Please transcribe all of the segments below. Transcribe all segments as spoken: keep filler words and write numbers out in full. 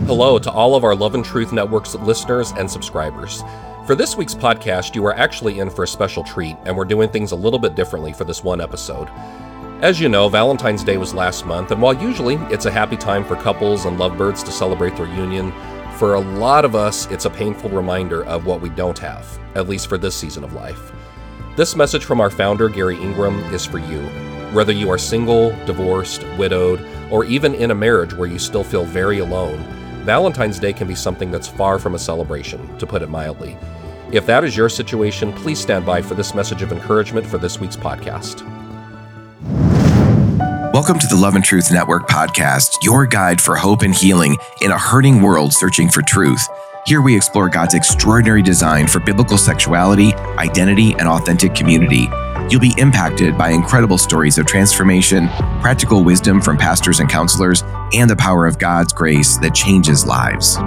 Hello to all of our Love and Truth Network's listeners and subscribers. For this week's podcast, you are actually in for a special treat, and we're doing things a little bit differently for this one episode. As you know, Valentine's Day was last month, and while usually it's a happy time for couples and lovebirds to celebrate their union, for a lot of us, it's a painful reminder of what we don't have, at least for this season of life. This message from our founder, Gary Ingram, is for you. Whether you are single, divorced, widowed, or even in a marriage where you still feel very alone, Valentine's Day can be something that's far from a celebration, to put it mildly. If that is your situation, please stand by for this message of encouragement for this week's podcast. Welcome to the Love and Truth Network podcast, your guide for hope and healing in a hurting world searching for truth. Here we explore God's extraordinary design for biblical sexuality, identity, and authentic community. You'll be impacted by incredible stories of transformation, practical wisdom from pastors and counselors, and the power of God's grace that changes lives.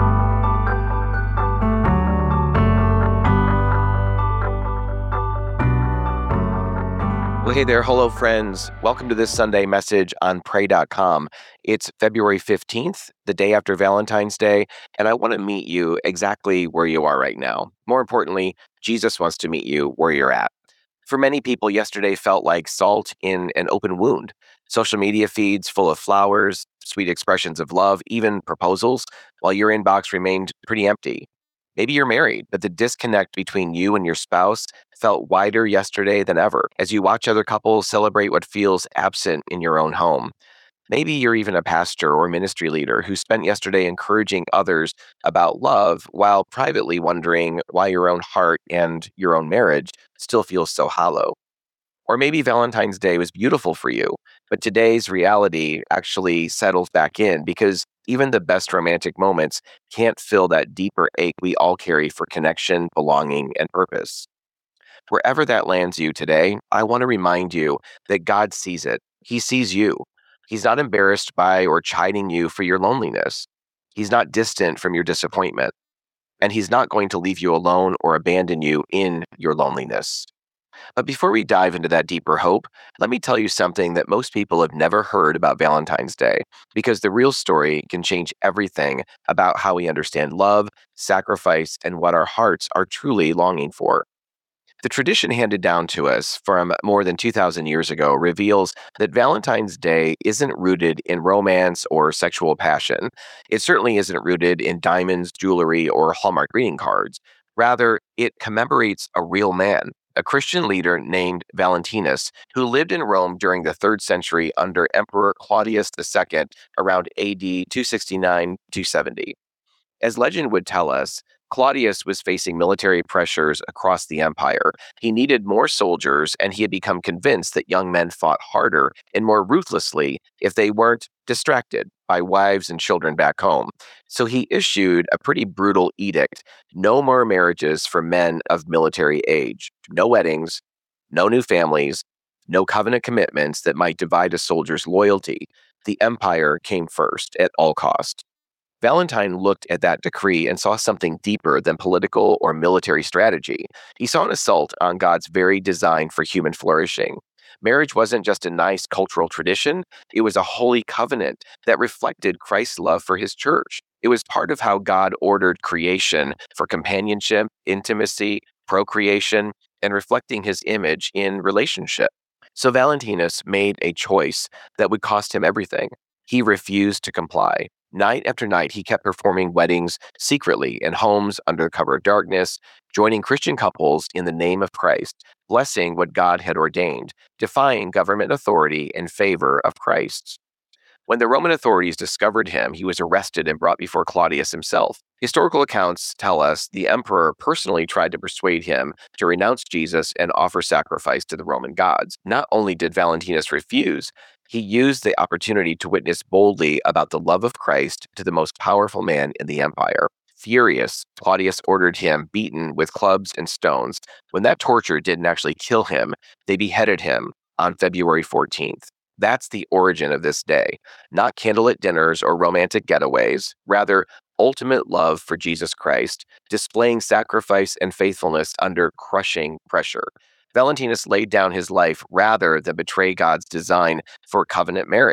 Well, hey there. Hello, friends. Welcome to this Sunday message on pray dot com. It's February fifteenth, the day after Valentine's Day, and I want to meet you exactly where you are right now. More importantly, Jesus wants to meet you where you're at. For many people, yesterday felt like salt in an open wound. Social media feeds full of flowers, sweet expressions of love, even proposals, while your inbox remained pretty empty. Maybe you're married, but the disconnect between you and your spouse felt wider yesterday than ever as you watch other couples celebrate what feels absent in your own home. Maybe you're even a pastor or ministry leader who spent yesterday encouraging others about love while privately wondering why your own heart and your own marriage still feels so hollow. Or maybe Valentine's Day was beautiful for you, but today's reality actually settles back in because even the best romantic moments can't fill that deeper ache we all carry for connection, belonging, and purpose. Wherever that lands you today, I want to remind you that God sees it. He sees you. He's not embarrassed by or chiding you for your loneliness. He's not distant from your disappointment. And he's not going to leave you alone or abandon you in your loneliness. But before we dive into that deeper hope, let me tell you something that most people have never heard about Valentine's Day, because the real story can change everything about how we understand love, sacrifice, and what our hearts are truly longing for. The tradition handed down to us from more than two thousand years ago reveals that Valentine's Day isn't rooted in romance or sexual passion. It certainly isn't rooted in diamonds, jewelry, or Hallmark greeting cards. Rather, it commemorates a real man, a Christian leader named Valentinus, who lived in Rome during the third century under Emperor Claudius the Second around A D two sixty-nine to two seventy. As legend would tell us, Claudius was facing military pressures across the empire. He needed more soldiers, and he had become convinced that young men fought harder and more ruthlessly if they weren't distracted by wives and children back home. So he issued a pretty brutal edict: no more marriages for men of military age, no weddings, no new families, no covenant commitments that might divide a soldier's loyalty. The empire came first at all cost. Valentine looked at that decree and saw something deeper than political or military strategy. He saw an assault on God's very design for human flourishing. Marriage wasn't just a nice cultural tradition, it was a holy covenant that reflected Christ's love for his church. It was part of how God ordered creation for companionship, intimacy, procreation, and reflecting his image in relationship. So Valentinus made a choice that would cost him everything. He refused to comply. Night after night, he kept performing weddings secretly in homes under the cover of darkness, joining Christian couples in the name of Christ, blessing what God had ordained, defying government authority in favor of Christ's. When the Roman authorities discovered him, he was arrested and brought before Claudius himself. Historical accounts tell us the emperor personally tried to persuade him to renounce Jesus and offer sacrifice to the Roman gods. Not only did Valentinus refuse, he used the opportunity to witness boldly about the love of Christ to the most powerful man in the empire. Furious, Claudius ordered him beaten with clubs and stones. When that torture didn't actually kill him, they beheaded him on February fourteenth. That's the origin of this day. Not candlelit dinners or romantic getaways, rather ultimate love for Jesus Christ, displaying sacrifice and faithfulness under crushing pressure. Valentinus laid down his life rather than betray God's design for covenant marriage.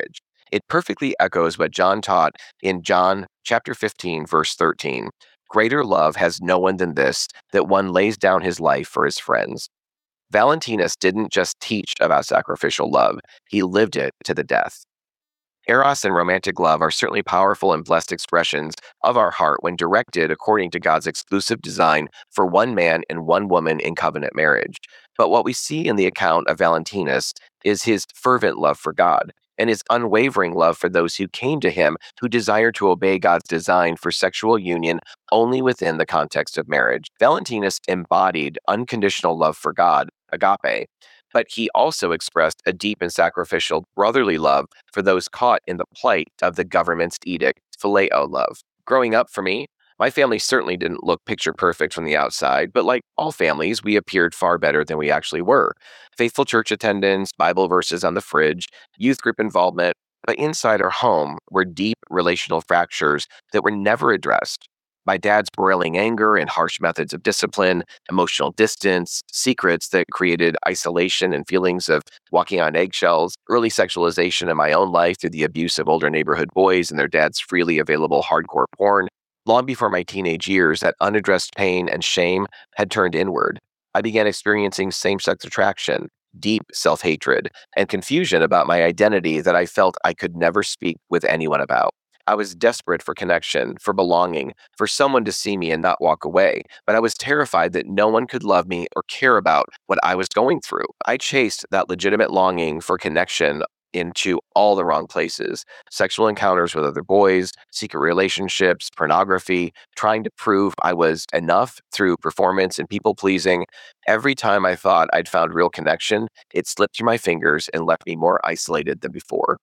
It perfectly echoes what John taught in John chapter fifteen, verse thirteen. Greater love has no one than this, that one lays down his life for his friends. Valentinus didn't just teach about sacrificial love, he lived it to the death. Eros and romantic love are certainly powerful and blessed expressions of our heart when directed according to God's exclusive design for one man and one woman in covenant marriage. But what we see in the account of Valentinus is his fervent love for God and his unwavering love for those who came to him who desire to obey God's design for sexual union only within the context of marriage. Valentinus embodied unconditional love for God, agape, but he also expressed a deep and sacrificial brotherly love for those caught in the plight of the government's edict, phileo love. Growing up for me, my family certainly didn't look picture perfect from the outside, but like all families, we appeared far better than we actually were. Faithful church attendance, Bible verses on the fridge, youth group involvement, but inside our home were deep relational fractures that were never addressed. My dad's broiling anger and harsh methods of discipline, emotional distance, secrets that created isolation and feelings of walking on eggshells, early sexualization in my own life through the abuse of older neighborhood boys and their dad's freely available hardcore porn. Long before my teenage years, that unaddressed pain and shame had turned inward. I began experiencing same-sex attraction, deep self-hatred, and confusion about my identity that I felt I could never speak with anyone about. I was desperate for connection, for belonging, for someone to see me and not walk away, but I was terrified that no one could love me or care about what I was going through. I chased that legitimate longing for connection into all the wrong places. Sexual encounters with other boys, secret relationships, pornography, trying to prove I was enough through performance and people pleasing. Every time I thought I'd found real connection, it slipped through my fingers and left me more isolated than before.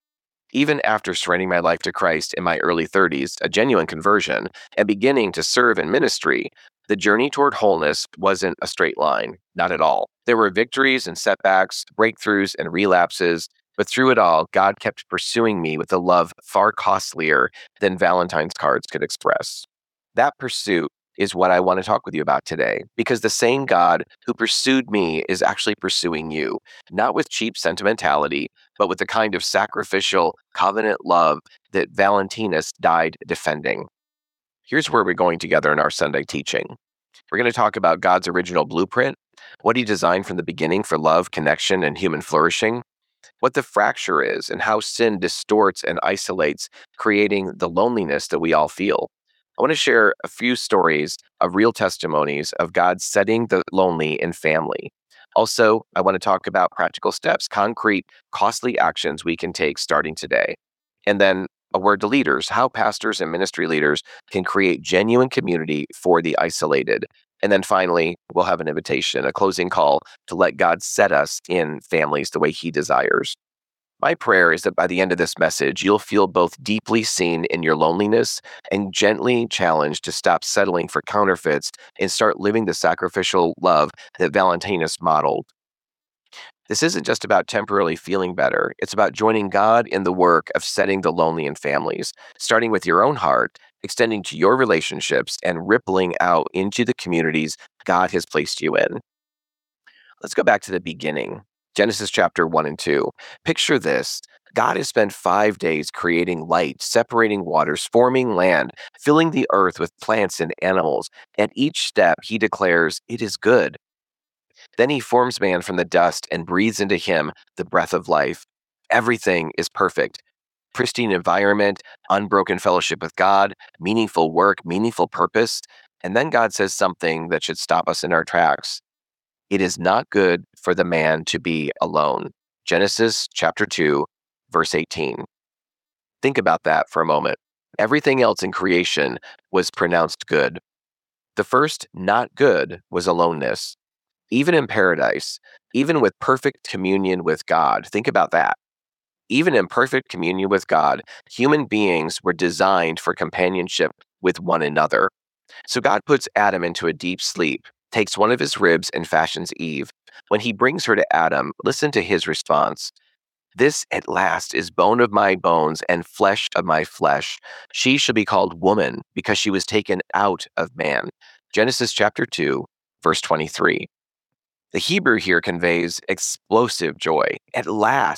Even after surrendering my life to Christ in my early thirties, a genuine conversion, and beginning to serve in ministry, the journey toward wholeness wasn't a straight line, not at all. There were victories and setbacks, breakthroughs and relapses, but through it all, God kept pursuing me with a love far costlier than Valentine's cards could express. That pursuit is what I want to talk with you about today, because the same God who pursued me is actually pursuing you, not with cheap sentimentality, but with the kind of sacrificial covenant love that Valentinus died defending. Here's where we're going together in our Sunday teaching. We're going to talk about God's original blueprint, what he designed from the beginning for love, connection, and human flourishing, what the fracture is, and how sin distorts and isolates, creating the loneliness that we all feel. I want to share a few stories of real testimonies of God setting the lonely in family. Also, I want to talk about practical steps, concrete, costly actions we can take starting today. And then a word to leaders, how pastors and ministry leaders can create genuine community for the isolated. And then finally, we'll have an invitation, a closing call to let God set us in families the way he desires. My prayer is that by the end of this message, you'll feel both deeply seen in your loneliness and gently challenged to stop settling for counterfeits and start living the sacrificial love that Valentinus modeled. This isn't just about temporarily feeling better. It's about joining God in the work of setting the lonely in families, starting with your own heart, extending to your relationships, and rippling out into the communities God has placed you in. Let's go back to the beginning. Genesis chapter one and two. Picture this. God has spent five days creating light, separating waters, forming land, filling the earth with plants and animals. At each step, he declares, "It is good." Then he forms man from the dust and breathes into him the breath of life. Everything is perfect. Pristine environment, unbroken fellowship with God, meaningful work, meaningful purpose. And then God says something that should stop us in our tracks. It is not good for the man to be alone. Genesis chapter two, verse eighteen. Think about that for a moment. Everything else in creation was pronounced good. The first not good was aloneness. Even in paradise, even with perfect communion with God, think about that. Even in perfect communion with God, human beings were designed for companionship with one another. So God puts Adam into a deep sleep, takes one of his ribs and fashions Eve. When he brings her to Adam, listen to his response. "This at last is bone of my bones and flesh of my flesh. She shall be called woman because she was taken out of man." Genesis chapter two, verse twenty-three. The Hebrew here conveys explosive joy. At last,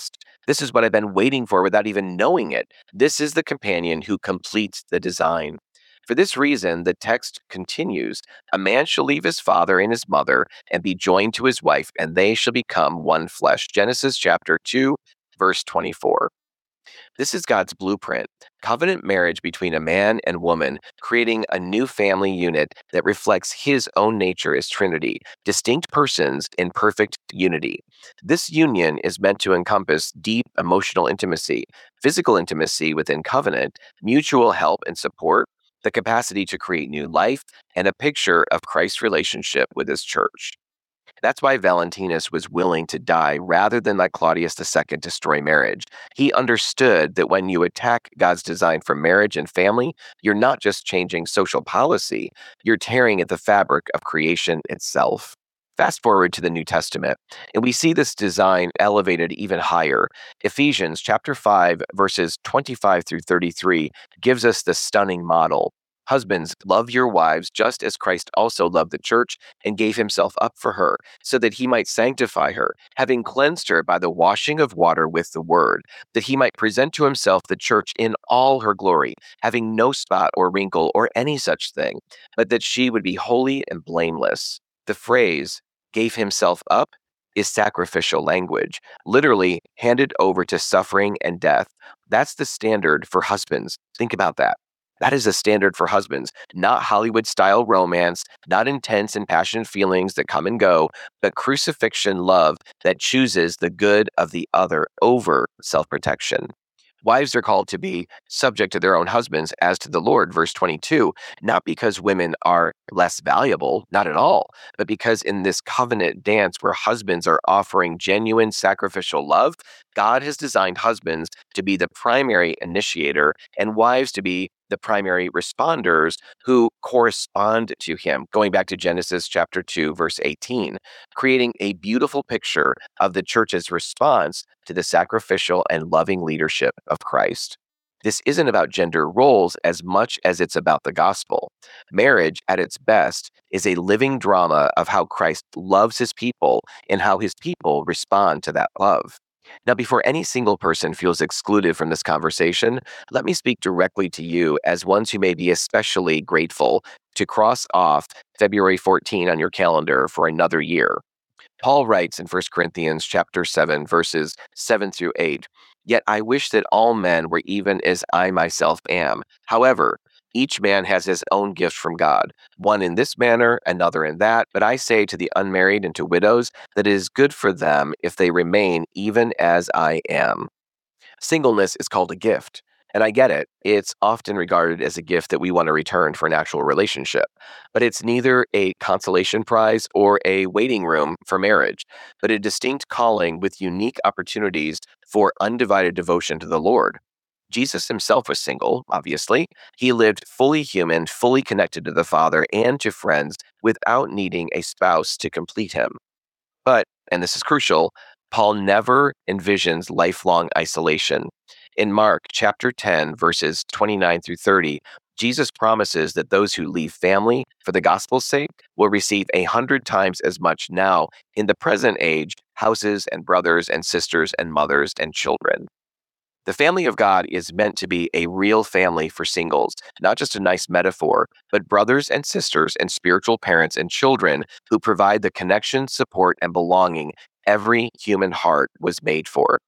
This is what I've been waiting for without even knowing it. This is the companion who completes the design. For this reason, the text continues, a man shall leave his father and his mother and be joined to his wife, and they shall become one flesh. Genesis chapter two, verse twenty-four. This is God's blueprint, covenant marriage between a man and woman, creating a new family unit that reflects his own nature as Trinity, distinct persons in perfect unity. This union is meant to encompass deep emotional intimacy, physical intimacy within covenant, mutual help and support, the capacity to create new life, and a picture of Christ's relationship with his church. That's why Valentinus was willing to die rather than let Claudius the Second destroy marriage. He understood that when you attack God's design for marriage and family, you're not just changing social policy, you're tearing at the fabric of creation itself. Fast forward to the New Testament, and we see this design elevated even higher. Ephesians chapter five, verses twenty-five through thirty-three gives us the stunning model. Husbands, love your wives just as Christ also loved the church and gave himself up for her, so that he might sanctify her, having cleansed her by the washing of water with the word, that he might present to himself the church in all her glory, having no spot or wrinkle or any such thing, but that she would be holy and blameless. The phrase, gave himself up, is sacrificial language, literally handed over to suffering and death. That's the standard for husbands. Think about that. That is a standard for husbands, not Hollywood-style romance, not intense and passionate feelings that come and go, but crucifixion love that chooses the good of the other over self-protection. Wives are called to be subject to their own husbands as to the Lord, verse twenty-two, not because women are less valuable, not at all, but because in this covenant dance where husbands are offering genuine sacrificial love, God has designed husbands to be the primary initiator and wives to be the primary responders who correspond to him, going back to Genesis chapter two, verse eighteen, creating a beautiful picture of the church's response to the sacrificial and loving leadership of Christ. This isn't about gender roles as much as it's about the gospel. Marriage, at its best, is a living drama of how Christ loves his people and how his people respond to that love. Now, before any single person feels excluded from this conversation, let me speak directly to you as ones who may be especially grateful to cross off February fourteenth on your calendar for another year. Paul writes in First Corinthians chapter seven, verses seven through eight, "Yet I wish that all men were even as I myself am. However, each man has his own gift from God, one in this manner, another in that. But I say to the unmarried and to widows that it is good for them if they remain even as I am." Singleness is called a gift. And I get it. It's often regarded as a gift that we want to return for an actual relationship. But it's neither a consolation prize or a waiting room for marriage, but a distinct calling with unique opportunities for undivided devotion to the Lord. Jesus himself was single, obviously. He lived fully human, fully connected to the Father and to friends without needing a spouse to complete him. But, and this is crucial, Paul never envisions lifelong isolation. In Mark chapter ten, verses twenty-nine through thirty, Jesus promises that those who leave family for the gospel's sake will receive a hundred times as much now in the present age, houses and brothers and sisters and mothers and children. The family of God is meant to be a real family for singles, not just a nice metaphor, but brothers and sisters and spiritual parents and children who provide the connection, support, and belonging every human heart was made for.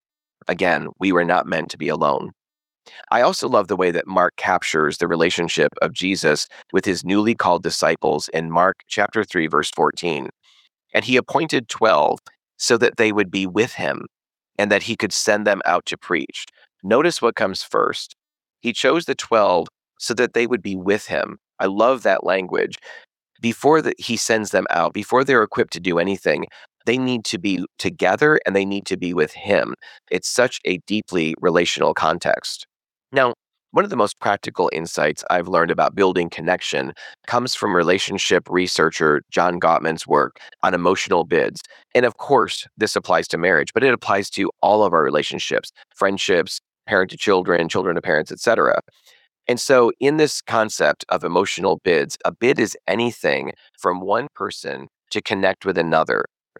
Again, we were not meant to be alone. I also love the way that Mark captures the relationship of Jesus with his newly called disciples in Mark chapter three, verse fourteen. And he appointed twelve so that they would be with him and that he could send them out to preach. Notice what comes first. He chose the twelve so that they would be with him. I love that language. Before the, he sends them out, before they're equipped to do anything, they need to be together and they need to be with him. It's such a deeply relational context. Now, one of the most practical insights I've learned about building connection comes from relationship researcher John Gottman's work on emotional bids. And of course, this applies to marriage, but it applies to all of our relationships, friendships, parent to children, children to parents, et cetera. And so in this concept of emotional bids, a bid is anything from one person to connect with another. It's a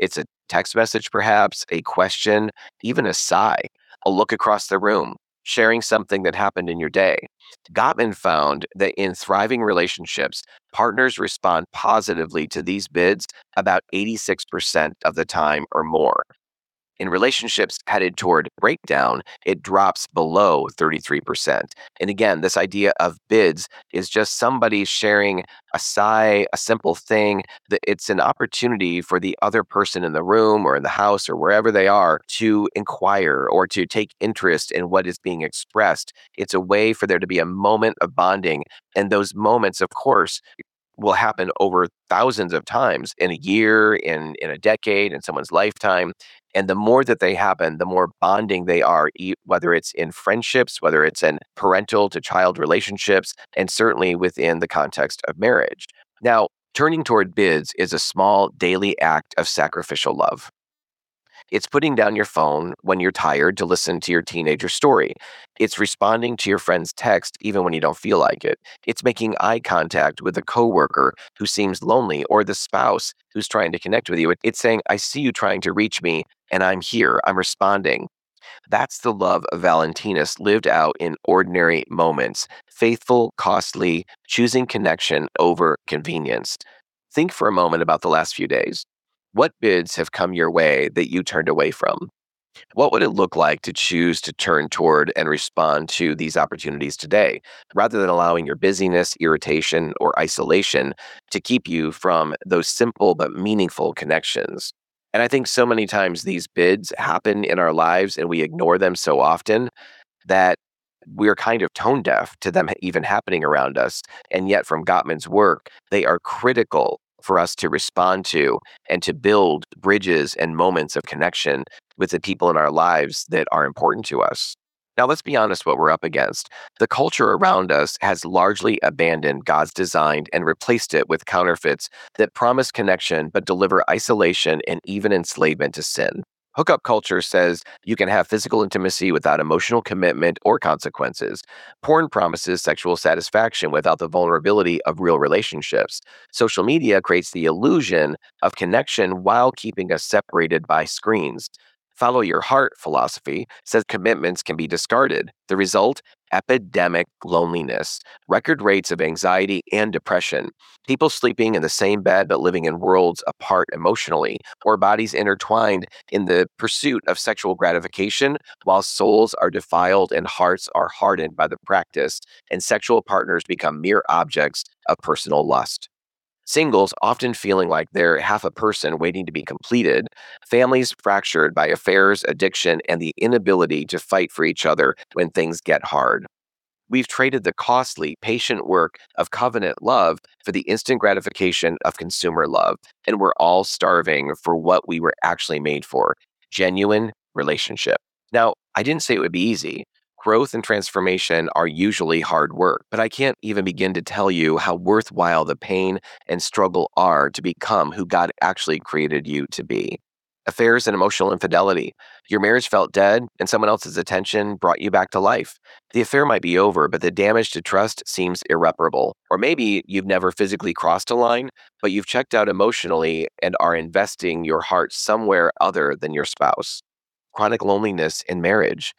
text message perhaps, a question, even a sigh, a look across the room, sharing something that happened in your day. Gottman found that in thriving relationships, partners respond positively to these bids about eighty-six percent of the time or more. In relationships headed toward breakdown, it drops below thirty-three percent. And again, this idea of bids is just somebody sharing a sigh, a simple thing, that it's an opportunity for the other person in the room or in the house or wherever they are to inquire or to take interest in what is being expressed. It's a way for there to be a moment of bonding. And those moments, of course, will happen over thousands of times in a year, in, in a decade, in someone's lifetime. And the more that they happen, the more bonding they are, e- whether it's in friendships, whether it's in parental to child relationships, and certainly within the context of marriage. Now, turning toward bids is a small daily act of sacrificial love. It's putting down your phone when you're tired to listen to your teenager story. It's responding to your friend's text even when you don't feel like it. It's making eye contact with a coworker who seems lonely or the spouse who's trying to connect with you. It's saying, I see you trying to reach me and I'm here, I'm responding. That's the love of Valentinus lived out in ordinary moments, faithful, costly, choosing connection over convenience. Think for a moment about the last few days. What bids have come your way that you turned away from? What would it look like to choose to turn toward and respond to these opportunities today, rather than allowing your busyness, irritation, or isolation to keep you from those simple but meaningful connections? And I think so many times these bids happen in our lives and we ignore them so often that we're kind of tone deaf to them even happening around us. And yet, from Gottman's work, they are critical for us to respond to and to build bridges and moments of connection with the people in our lives that are important to us. Now, let's be honest what we're up against. The culture around us has largely abandoned God's design and replaced it with counterfeits that promise connection but deliver isolation and even enslavement to sin. Hookup culture says you can have physical intimacy without emotional commitment or consequences. Porn promises sexual satisfaction without the vulnerability of real relationships. Social media creates the illusion of connection while keeping us separated by screens. Follow your heart philosophy says commitments can be discarded. The result? Epidemic loneliness, record rates of anxiety and depression, people sleeping in the same bed but living in worlds apart emotionally, or bodies intertwined in the pursuit of sexual gratification while souls are defiled and hearts are hardened by the practice, and sexual partners become mere objects of personal lust. Singles often feeling like they're half a person waiting to be completed, families fractured by affairs, addiction, and the inability to fight for each other when things get hard. We've traded the costly, patient work of covenant love for the instant gratification of consumer love, and we're all starving for what we were actually made for, genuine relationship. Now, I didn't say it would be easy. Growth and transformation are usually hard work, but I can't even begin to tell you how worthwhile the pain and struggle are to become who God actually created you to be. Affairs and emotional infidelity. Your marriage felt dead, and someone else's attention brought you back to life. The affair might be over, but the damage to trust seems irreparable. Or maybe you've never physically crossed a line, but you've checked out emotionally and are investing your heart somewhere other than your spouse. Chronic loneliness in marriage.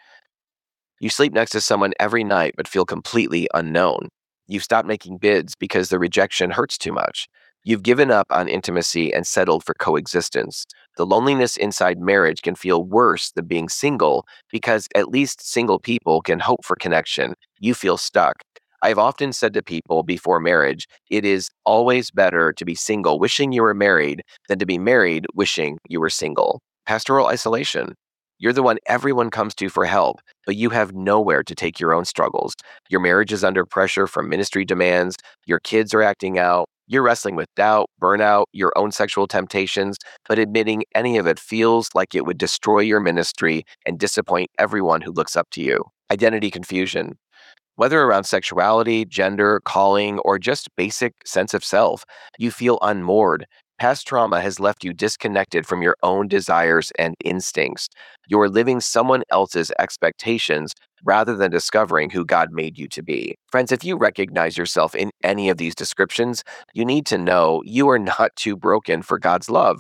You sleep next to someone every night but feel completely unknown. You've stopped making bids because the rejection hurts too much. You've given up on intimacy and settled for coexistence. The loneliness inside marriage can feel worse than being single because at least single people can hope for connection. You feel stuck. I've often said to people before marriage, it is always better to be single wishing you were married than to be married wishing you were single. Pastoral isolation. You're the one everyone comes to for help, but you have nowhere to take your own struggles. Your marriage is under pressure from ministry demands. Your kids are acting out. You're wrestling with doubt, burnout, your own sexual temptations, but admitting any of it feels like it would destroy your ministry and disappoint everyone who looks up to you. Identity confusion. Whether around sexuality, gender, calling, or just basic sense of self, you feel unmoored. Past trauma has left you disconnected from your own desires and instincts. You're living someone else's expectations rather than discovering who God made you to be. Friends, if you recognize yourself in any of these descriptions, you need to know you are not too broken for God's love.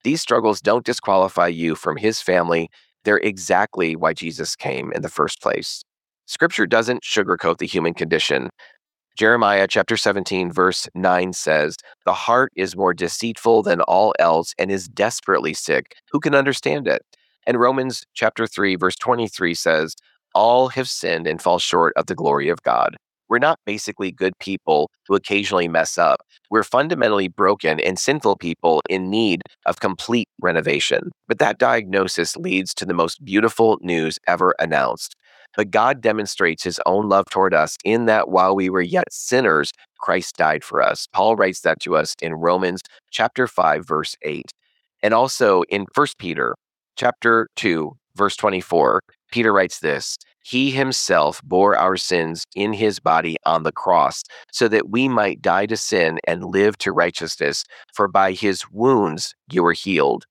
These struggles don't disqualify you from his family. They're exactly why Jesus came in the first place. Scripture doesn't sugarcoat the human condition. Jeremiah chapter seventeen, verse nine says, "The heart is more deceitful than all else and is desperately sick. Who can understand it?" And Romans chapter three, verse twenty-three says, "All have sinned and fall short of the glory of God." We're not basically good people who occasionally mess up. We're fundamentally broken and sinful people in need of complete renovation. But that diagnosis leads to the most beautiful news ever announced. But God demonstrates his own love toward us in that while we were yet sinners, Christ died for us. Paul writes that to us in Romans chapter five, verse eight. And also in First Peter chapter two, verse twenty-four, Peter writes this, "He himself bore our sins in his body on the cross, so that we might die to sin and live to righteousness, for by his wounds you were healed."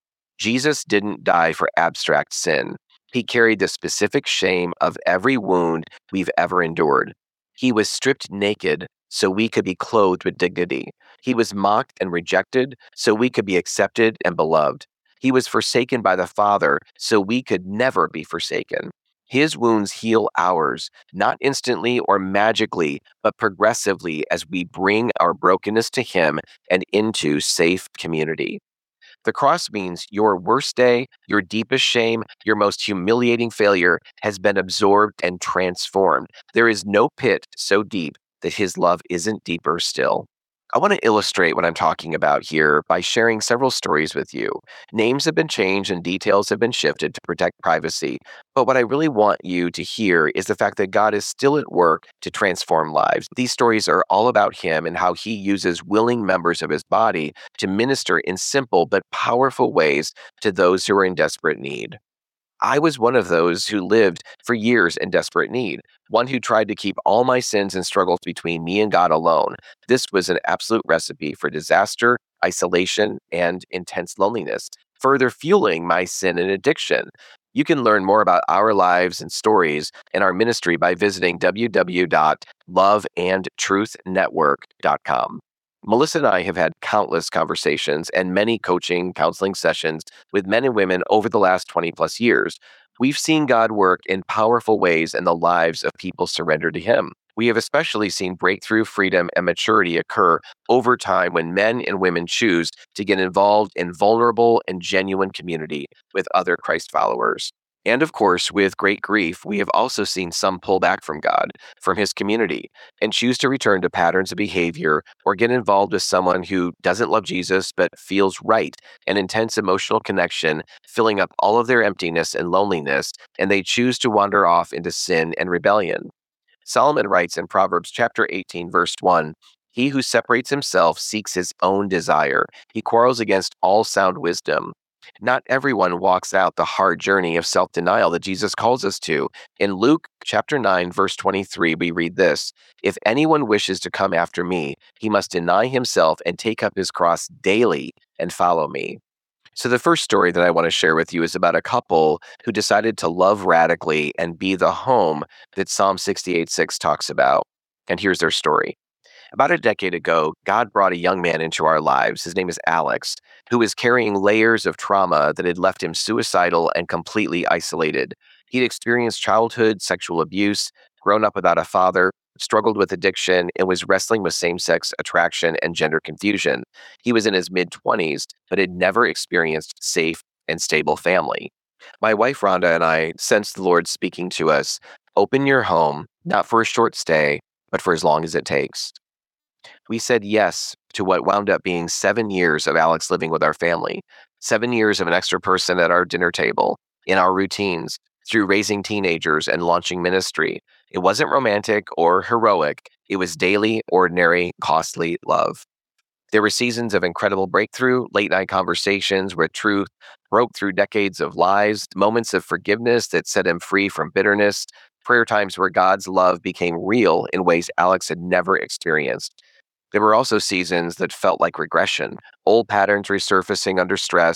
Jesus didn't die for abstract sin. He carried the specific shame of every wound we've ever endured. He was stripped naked so we could be clothed with dignity. He was mocked and rejected so we could be accepted and beloved. He was forsaken by the Father so we could never be forsaken. His wounds heal ours, not instantly or magically, but progressively as we bring our brokenness to him and into safe community. The cross means your worst day, your deepest shame, your most humiliating failure has been absorbed and transformed. There is no pit so deep that his love isn't deeper still. I want to illustrate what I'm talking about here by sharing several stories with you. Names have been changed and details have been shifted to protect privacy, but what I really want you to hear is the fact that God is still at work to transform lives. These stories are all about him and how he uses willing members of his body to minister in simple but powerful ways to those who are in desperate need. I was one of those who lived for years in desperate need, one who tried to keep all my sins and struggles between me and God alone. This was an absolute recipe for disaster, isolation, and intense loneliness, further fueling my sin and addiction. You can learn more about our lives and stories and our ministry by visiting w w w dot love and truth network dot com. Melissa and I have had countless conversations and many coaching, counseling sessions with men and women over the last twenty plus years. We've seen God work in powerful ways in the lives of people surrendered to him. We have especially seen breakthrough, freedom, and maturity occur over time when men and women choose to get involved in vulnerable and genuine community with other Christ followers. And of course, with great grief, we have also seen some pull back from God, from his community, and choose to return to patterns of behavior or get involved with someone who doesn't love Jesus but feels right, an intense emotional connection, filling up all of their emptiness and loneliness, and they choose to wander off into sin and rebellion. Solomon writes in Proverbs chapter eighteen, verse one, "He who separates himself seeks his own desire. He quarrels against all sound wisdom." Not everyone walks out the hard journey of self-denial that Jesus calls us to. In Luke chapter nine, verse twenty-three, we read this, "If anyone wishes to come after me, he must deny himself and take up his cross daily and follow me." So the first story that I want to share with you is about a couple who decided to love radically and be the home that Psalm sixty-eight six talks about. And here's their story. About a decade ago, God brought a young man into our lives. His name is Alex, who was carrying layers of trauma that had left him suicidal and completely isolated. He'd experienced childhood sexual abuse, grown up without a father, struggled with addiction, and was wrestling with same-sex attraction and gender confusion. He was in his mid-twenties, but had never experienced safe and stable family. My wife, Rhonda, and I sensed the Lord speaking to us, "Open your home, not for a short stay, but for as long as it takes." We said yes to what wound up being seven years of Alex living with our family, seven years of an extra person at our dinner table, in our routines, through raising teenagers and launching ministry. It wasn't romantic or heroic. It was daily, ordinary, costly love. There were seasons of incredible breakthrough, late-night conversations where truth broke through decades of lies, moments of forgiveness that set him free from bitterness, prayer times where God's love became real in ways Alex had never experienced. There were also seasons that felt like regression, old patterns resurfacing under stress,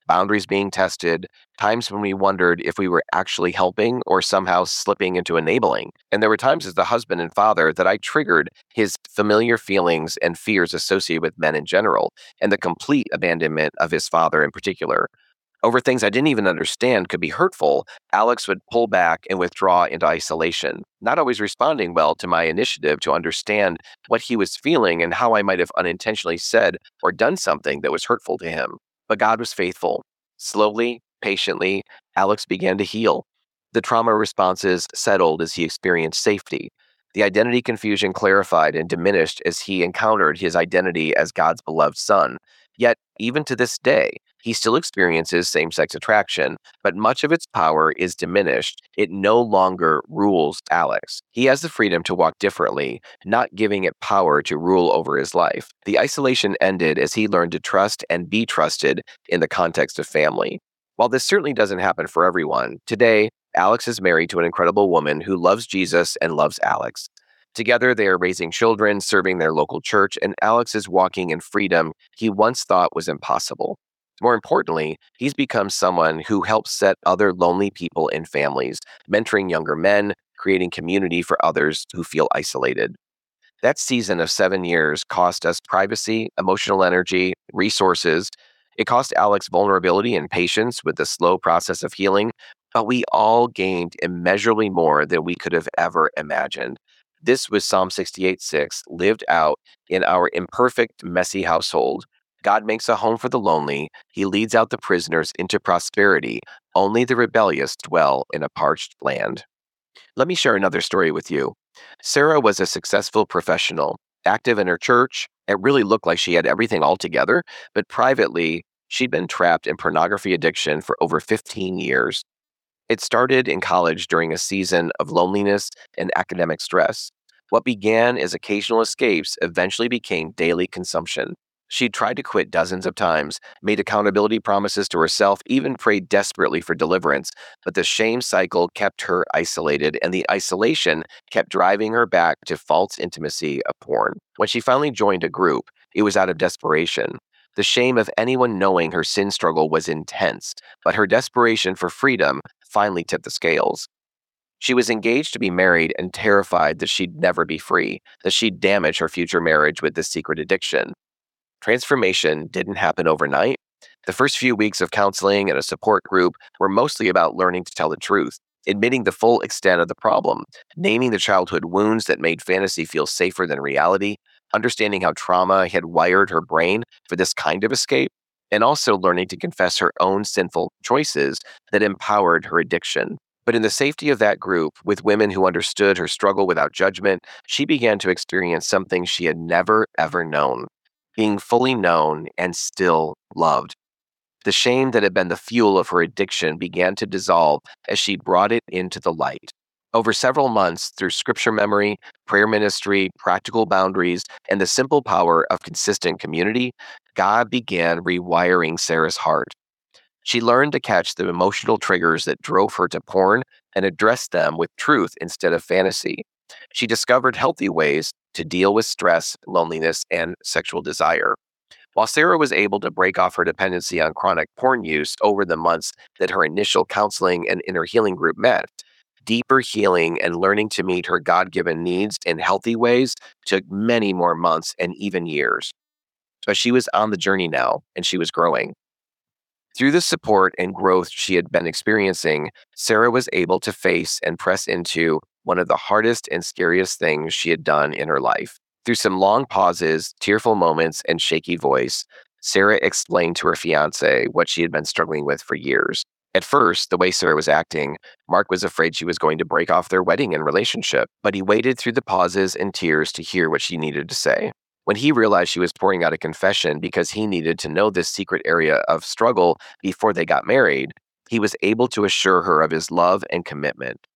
boundaries being tested, times when we wondered if we were actually helping or somehow slipping into enabling. And there were times as the husband and father that I triggered his familiar feelings and fears associated with men in general, and the complete abandonment of his father in particular. Over things I didn't even understand could be hurtful, Alex would pull back and withdraw into isolation, not always responding well to my initiative to understand what he was feeling and how I might have unintentionally said or done something that was hurtful to him. But God was faithful. Slowly, patiently, Alex began to heal. The trauma responses settled as he experienced safety. The identity confusion clarified and diminished as he encountered his identity as God's beloved son. Yet, even to this day, he still experiences same-sex attraction, but much of its power is diminished. It no longer rules Alex. He has the freedom to walk differently, not giving it power to rule over his life. The isolation ended as he learned to trust and be trusted in the context of family. While this certainly doesn't happen for everyone, today, Alex is married to an incredible woman who loves Jesus and loves Alex. Together, they are raising children, serving their local church, and Alex is walking in freedom he once thought was impossible. More importantly, he's become someone who helps set other lonely people in families, mentoring younger men, creating community for others who feel isolated. That season of seven years cost us privacy, emotional energy, resources. It cost Alex vulnerability and patience with the slow process of healing, but we all gained immeasurably more than we could have ever imagined. This was Psalm sixty-eight six lived out in our imperfect, messy household. God makes a home for the lonely. He leads out the prisoners into prosperity. Only the rebellious dwell in a parched land. Let me share another story with you. Sarah was a successful professional, active in her church. It really looked like she had everything all together, but privately, she'd been trapped in pornography addiction for over fifteen years. It started in college during a season of loneliness and academic stress. What began as occasional escapes eventually became daily consumption. She'd tried to quit dozens of times, made accountability promises to herself, even prayed desperately for deliverance, but the shame cycle kept her isolated, and the isolation kept driving her back to false intimacy of porn. When she finally joined a group, it was out of desperation. The shame of anyone knowing her sin struggle was intense, but her desperation for freedom finally tipped the scales. She was engaged to be married and terrified that she'd never be free, that she'd damage her future marriage with this secret addiction. Transformation didn't happen overnight. The first few weeks of counseling and a support group were mostly about learning to tell the truth, admitting the full extent of the problem, naming the childhood wounds that made fantasy feel safer than reality, understanding how trauma had wired her brain for this kind of escape, and also learning to confess her own sinful choices that empowered her addiction. But in the safety of that group, with women who understood her struggle without judgment, she began to experience something she had never, ever known. Being fully known and still loved. The shame that had been the fuel of her addiction began to dissolve as she brought it into the light. Over several months, through scripture memory, prayer ministry, practical boundaries, and the simple power of consistent community, God began rewiring Sarah's heart. She learned to catch the emotional triggers that drove her to porn and address them with truth instead of fantasy. She discovered healthy ways to deal with stress, loneliness, and sexual desire. While Sarah was able to break off her dependency on chronic porn use over the months that her initial counseling and inner healing group met, deeper healing and learning to meet her God-given needs in healthy ways took many more months and even years. But she was on the journey now, and she was growing. Through the support and growth she had been experiencing, Sarah was able to face and press into one of the hardest and scariest things she had done in her life. Through some long pauses, tearful moments, and shaky voice, Sarah explained to her fiancé what she had been struggling with for years. At first, the way Sarah was acting, Mark was afraid she was going to break off their wedding and relationship, but he waited through the pauses and tears to hear what she needed to say. When he realized she was pouring out a confession because he needed to know this secret area of struggle before they got married, he was able to assure her of his love and commitment.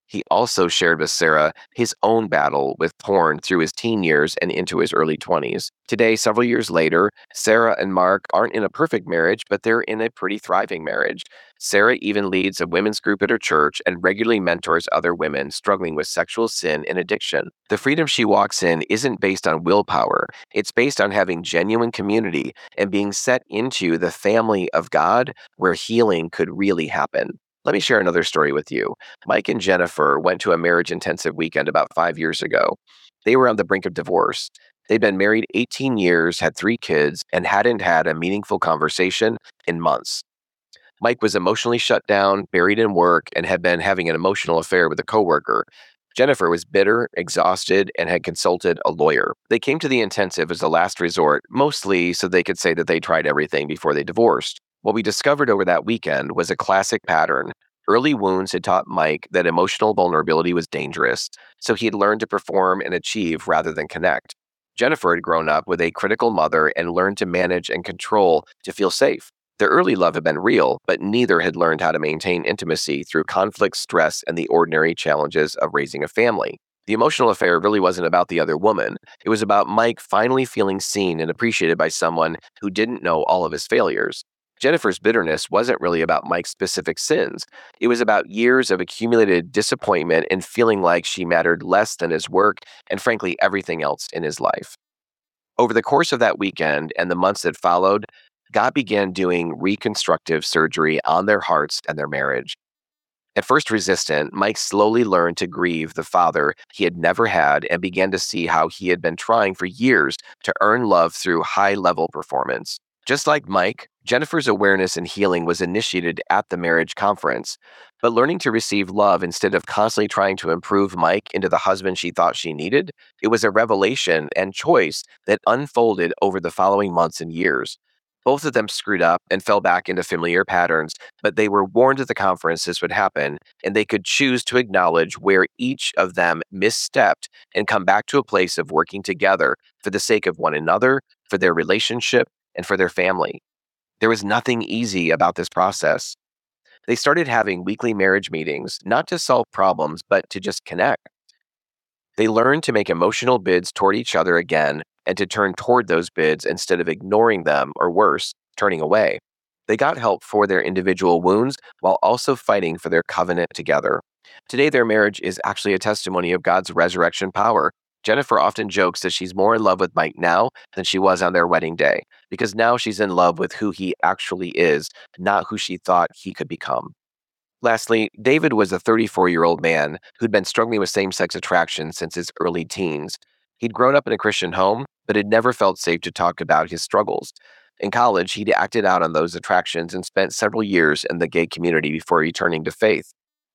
He also shared with Sarah his own battle with porn through his teen years and into his early twenties. Today, several years later, Sarah and Mark aren't in a perfect marriage, but they're in a pretty thriving marriage. Sarah even leads a women's group at her church and regularly mentors other women struggling with sexual sin and addiction. The freedom she walks in isn't based on willpower. It's based on having genuine community and being set into the family of God where healing could really happen. Let me share another story with you. Mike and Jennifer went to a marriage intensive weekend about five years ago. They were on the brink of divorce. They'd been married eighteen years, had three kids, and hadn't had a meaningful conversation in months. Mike was emotionally shut down, buried in work, and had been having an emotional affair with a coworker. Jennifer was bitter, exhausted, and had consulted a lawyer. They came to the intensive as a last resort, mostly so they could say that they tried everything before they divorced. What we discovered over that weekend was a classic pattern. Early wounds had taught Mike that emotional vulnerability was dangerous, so he had learned to perform and achieve rather than connect. Jennifer had grown up with a critical mother and learned to manage and control to feel safe. Their early love had been real, but neither had learned how to maintain intimacy through conflict, stress, and the ordinary challenges of raising a family. The emotional affair really wasn't about the other woman. It was about Mike finally feeling seen and appreciated by someone who didn't know all of his failures. Jennifer's bitterness wasn't really about Mike's specific sins. It was about years of accumulated disappointment and feeling like she mattered less than his work and, frankly, everything else in his life. Over the course of that weekend and the months that followed, God began doing reconstructive surgery on their hearts and their marriage. At first resistant, Mike slowly learned to grieve the father he had never had and began to see how he had been trying for years to earn love through high-level performance. Just like Mike, Jennifer's awareness and healing was initiated at the marriage conference, but learning to receive love instead of constantly trying to improve Mike into the husband she thought she needed, it was a revelation and choice that unfolded over the following months and years. Both of them screwed up and fell back into familiar patterns, but they were warned at the conference this would happen, and they could choose to acknowledge where each of them misstepped and come back to a place of working together for the sake of one another, for their relationship, and for their family. There was nothing easy about this process. They started having weekly marriage meetings, not to solve problems, but to just connect. They learned to make emotional bids toward each other again and to turn toward those bids instead of ignoring them or worse, turning away. They got help for their individual wounds while also fighting for their covenant together. Today, their marriage is actually a testimony of God's resurrection power. Jennifer often jokes that she's more in love with Mike now than she was on their wedding day, because now she's in love with who he actually is, not who she thought he could become. Lastly, David was a thirty-four-year-old man who'd been struggling with same-sex attraction since his early teens. He'd grown up in a Christian home, but had never felt safe to talk about his struggles. In college, he'd acted out on those attractions and spent several years in the gay community before returning to faith.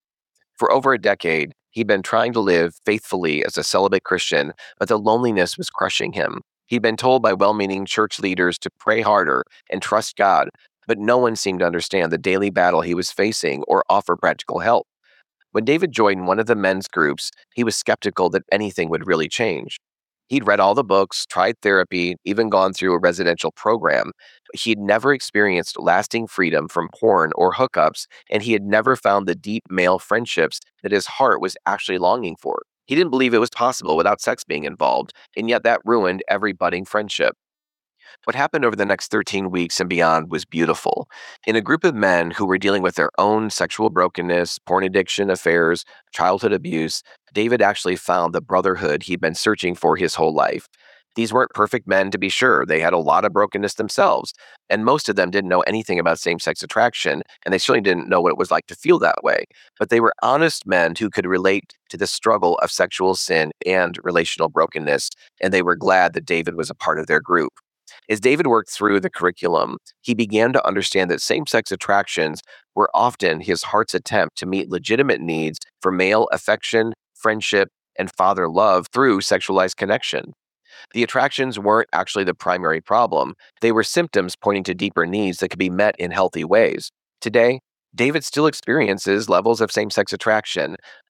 For over a decade, he'd been trying to live faithfully as a celibate Christian, but the loneliness was crushing him. He'd been told by well-meaning church leaders to pray harder and trust God, but no one seemed to understand the daily battle he was facing or offer practical help. When David joined one of the men's groups, he was skeptical that anything would really change. He'd read all the books, tried therapy, even gone through a residential program, but he'd never experienced lasting freedom from porn or hookups, and he had never found the deep male friendships that his heart was actually longing for. He didn't believe it was possible without sex being involved, and yet that ruined every budding friendship. What happened over the next thirteen weeks and beyond was beautiful. In a group of men who were dealing with their own sexual brokenness, porn addiction, affairs, childhood abuse, David actually found the brotherhood he'd been searching for his whole life. These weren't perfect men, to be sure. They had a lot of brokenness themselves, and most of them didn't know anything about same-sex attraction, and they certainly didn't know what it was like to feel that way. But they were honest men who could relate to the struggle of sexual sin and relational brokenness, and they were glad that David was a part of their group. As David worked through the curriculum, he began to understand that same-sex attractions were often his heart's attempt to meet legitimate needs for male affection, friendship, and father love through sexualized connection. The attractions weren't actually the primary problem. They were symptoms pointing to deeper needs that could be met in healthy ways. Today, David still experiences levels of same-sex attraction,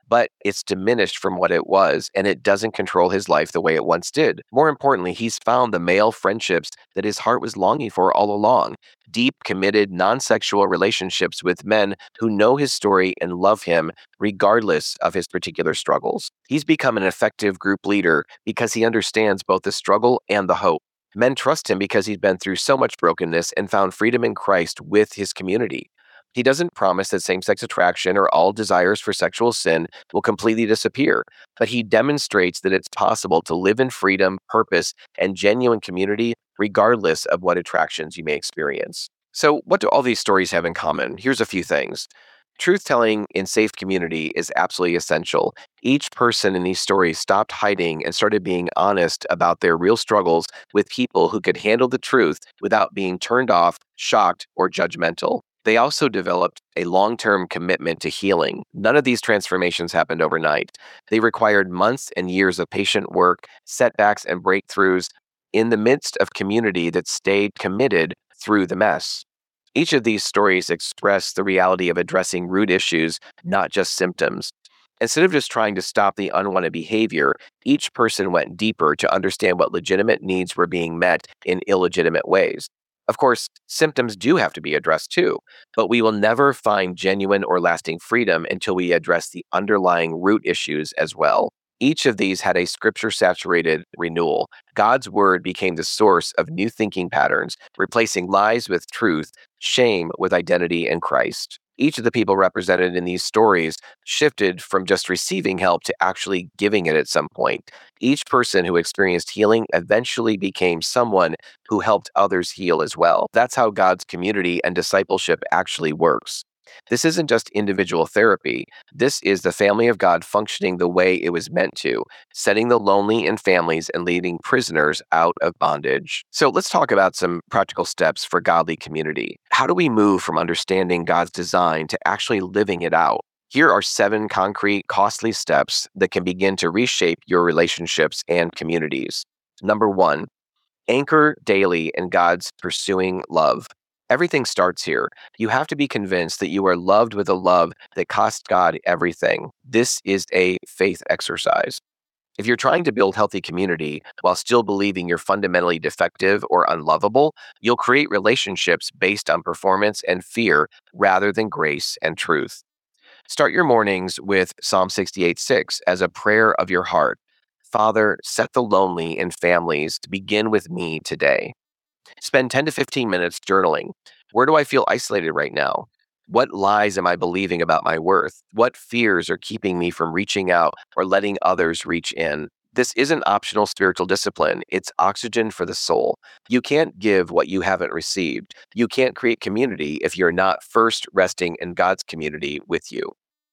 but it's diminished from what it was, and it doesn't control his life the way it once did. More importantly, he's found the male friendships that his heart was longing for all along. Deep, committed, non-sexual relationships with men who know his story and love him regardless of his particular struggles. He's become an effective group leader because he understands both the struggle and the hope. Men trust him because he's been through so much brokenness and found freedom in Christ with his community. He doesn't promise that same-sex attraction or all desires for sexual sin will completely disappear, but he demonstrates that it's possible to live in freedom, purpose, and genuine community regardless of what attractions you may experience. So, what do all these stories have in common? Here's a few things. Truth-telling in safe community is absolutely essential. Each person in these stories stopped hiding and started being honest about their real struggles with people who could handle the truth without being turned off, shocked, or judgmental. They also developed a long-term commitment to healing. None of these transformations happened overnight. They required months and years of patient work, setbacks, and breakthroughs in the midst of community that stayed committed through the mess. Each of these stories express the reality of addressing root issues, not just symptoms. Instead of just trying to stop the unwanted behavior, each person went deeper to understand what legitimate needs were being met in illegitimate ways. Of course, symptoms do have to be addressed too, but we will never find genuine or lasting freedom until we address the underlying root issues as well. Each of these had a scripture-saturated renewal. God's word became the source of new thinking patterns, replacing lies with truth, shame with identity in Christ. Each of the people represented in these stories shifted from just receiving help to actually giving it at some point. Each person who experienced healing eventually became someone who helped others heal as well. That's how God's community and discipleship actually works. This isn't just individual therapy. This is the family of God functioning the way it was meant to, setting the lonely in families and leading prisoners out of bondage. So let's talk about some practical steps for godly community. How do we move from understanding God's design to actually living it out? Here are seven concrete, costly steps that can begin to reshape your relationships and communities. Number one, anchor daily in God's pursuing love. Everything starts here. You have to be convinced that you are loved with a love that cost God everything. This is a faith exercise. If you're trying to build healthy community while still believing you're fundamentally defective or unlovable, you'll create relationships based on performance and fear rather than grace and truth. Start your mornings with Psalm sixty-eight six as a prayer of your heart. Father, set the lonely in families to begin with me today. Spend ten to fifteen minutes journaling. Where do I feel isolated right now? What lies am I believing about my worth? What fears are keeping me from reaching out or letting others reach in? This isn't optional spiritual discipline. It's oxygen for the soul. You can't give what you haven't received. You can't create community if you're not first resting in God's community with you.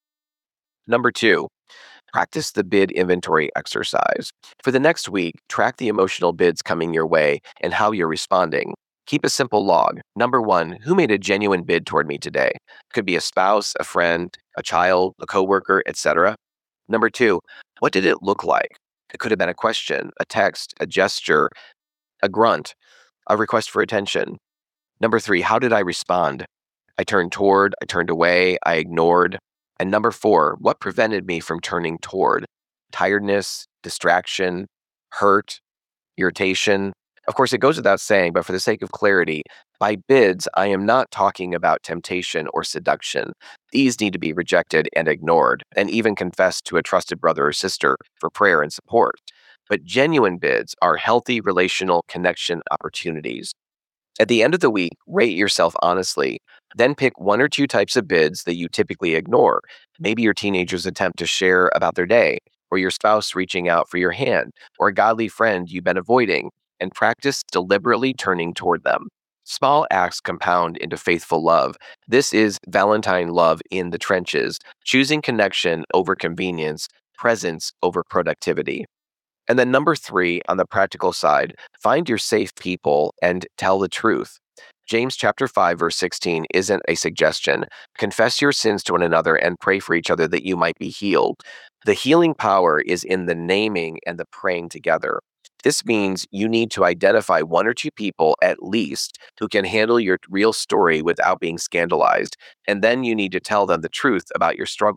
Number two, practice the bid inventory exercise. For the next week, track the emotional bids coming your way and how you're responding. Keep a simple log. Number one, who made a genuine bid toward me today? Could be a spouse, a friend, a child, a coworker, et cetera. Number two, what did it look like? It could have been a question, a text, a gesture, a grunt, a request for attention. Number three, how did I respond? I turned toward, I turned away, I ignored. And number four, what prevented me from turning toward? Tiredness, distraction, hurt, irritation. Of course, it goes without saying, but for the sake of clarity, by bids, I am not talking about temptation or seduction. These need to be rejected and ignored, and even confessed to a trusted brother or sister for prayer and support. But genuine bids are healthy relational connection opportunities. At the end of the week, rate yourself honestly. Then pick one or two types of bids that you typically ignore. Maybe your teenager's attempt to share about their day, or your spouse reaching out for your hand, or a godly friend you've been avoiding, and practice deliberately turning toward them. Small acts compound into faithful love. This is Valentine love in the trenches, choosing connection over convenience, presence over productivity. And then number three, on the practical side, find your safe people and tell the truth. James chapter five, verse sixteen isn't a suggestion. Confess your sins to one another and pray for each other that you might be healed. The healing power is in the naming and the praying together. This means you need to identify one or two people at least who can handle your real story without being scandalized. And then you need to tell them the truth about your struggle.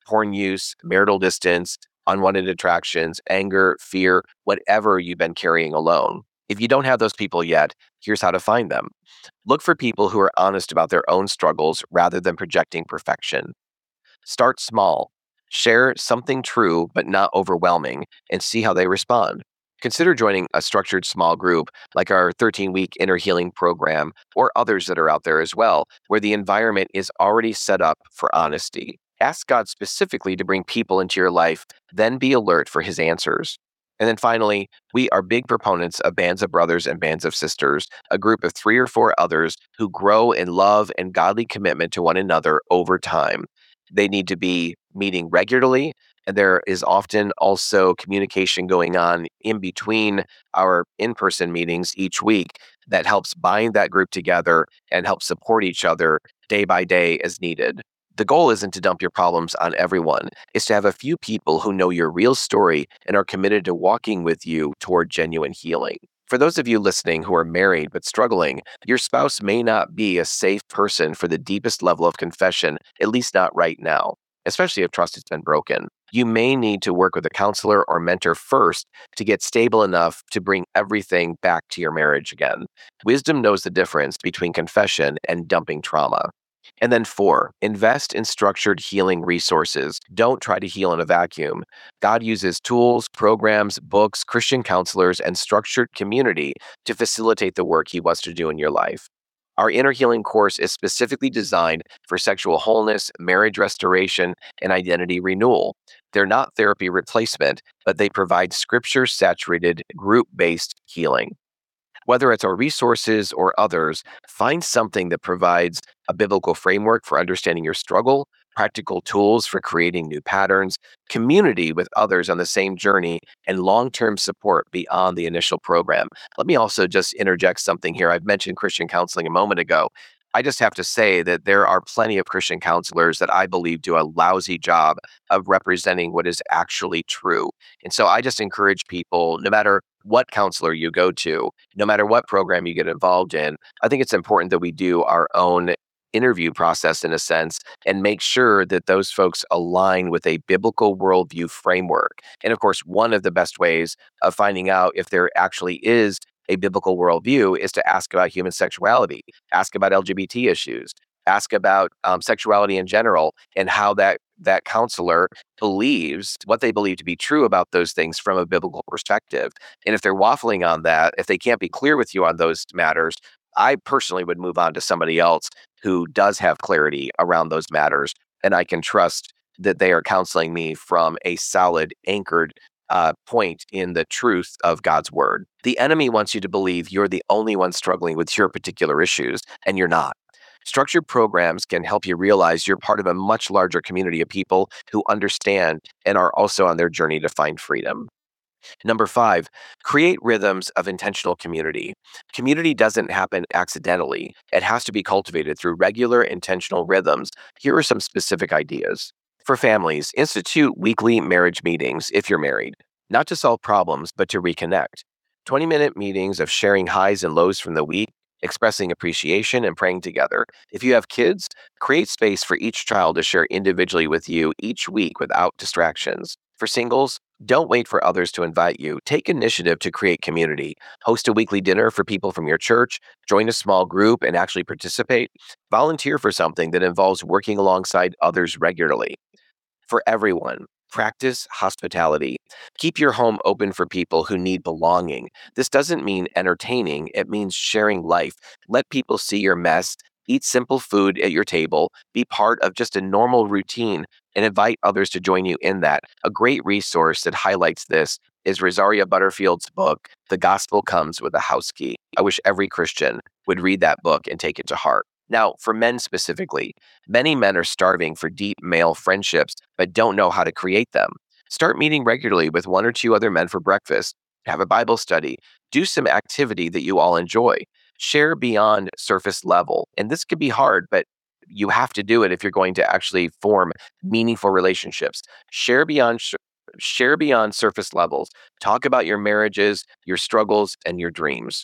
porn use, marital distance, unwanted attractions, anger, fear, whatever you've been carrying alone. If you don't have those people yet, here's how to find them. Look for people who are honest about their own struggles rather than projecting perfection. Start small. Share something true but not overwhelming and see how they respond. Consider joining a structured small group like our thirteen-week Inner Healing program or others that are out there as well, where the environment is already set up for honesty. Ask God specifically to bring people into your life, then be alert for his answers. And then finally, we are big proponents of Bands of Brothers and Bands of Sisters, a group of three or four others who grow in love and godly commitment to one another over time. They need to be meeting regularly, and there is often also communication going on in between our in-person meetings each week that helps bind that group together and help support each other day by day as needed. The goal isn't to dump your problems on everyone. It's to have a few people who know your real story and are committed to walking with you toward genuine healing. For those of you listening who are married but struggling, your spouse may not be a safe person for the deepest level of confession, at least not right now, especially if trust has been broken. You may need to work with a counselor or mentor first to get stable enough to bring everything back to your marriage again. Wisdom knows the difference between confession and dumping trauma. And then four, invest in structured healing resources. Don't try to heal in a vacuum. God uses tools, programs, books, Christian counselors, and structured community to facilitate the work he wants to do in your life. Our Inner Healing course is specifically designed for sexual wholeness, marriage restoration, and identity renewal. They're not therapy replacement, but they provide scripture-saturated, group-based healing. Whether it's our resources or others, find something that provides a biblical framework for understanding your struggle, practical tools for creating new patterns, community with others on the same journey, and long-term support beyond the initial program. Let me also just interject something here. I've mentioned Christian counseling a moment ago. I just have to say that there are plenty of Christian counselors that I believe do a lousy job of representing what is actually true. And so I just encourage people, no matter what counselor you go to, no matter what program you get involved in, I think it's important that we do our own interview process in a sense and make sure that those folks align with a biblical worldview framework. And of course, one of the best ways of finding out if there actually is a biblical worldview is to ask about human sexuality, ask about L G B T issues, ask about um, sexuality in general and how that that counselor believes what they believe to be true about those things from a biblical perspective. And if they're waffling on that, if they can't be clear with you on those matters, I personally would move on to somebody else who does have clarity around those matters. And I can trust that they are counseling me from a solid, anchored uh, point in the truth of God's word. The enemy wants you to believe you're the only one struggling with your particular issues, and you're not. Structured programs can help you realize you're part of a much larger community of people who understand and are also on their journey to find freedom. Number five, create rhythms of intentional community. Community doesn't happen accidentally. It has to be cultivated through regular, intentional rhythms. Here are some specific ideas. For families, institute weekly marriage meetings if you're married, not to solve problems, but to reconnect. twenty-minute meetings of sharing highs and lows from the week, expressing appreciation and praying together. If you have kids, create space for each child to share individually with you each week without distractions. For singles, don't wait for others to invite you. Take initiative to create community. Host a weekly dinner for people from your church. Join a small group and actually participate. Volunteer for something that involves working alongside others regularly. For everyone, practice hospitality. Keep your home open for people who need belonging. This doesn't mean entertaining. It means sharing life. Let people see your mess. Eat simple food at your table. Be part of just a normal routine and invite others to join you in that. A great resource that highlights this is Rosaria Butterfield's book, The Gospel Comes with a House Key. I wish every Christian would read that book and take it to heart. Now, for men specifically, many men are starving for deep male friendships, but don't know how to create them. Start meeting regularly with one or two other men for breakfast. Have a Bible study. Do some activity that you all enjoy. Share beyond surface level. And this could be hard, but you have to do it if you're going to actually form meaningful relationships. Share beyond share beyond surface levels. Talk about your marriages, your struggles, and your dreams.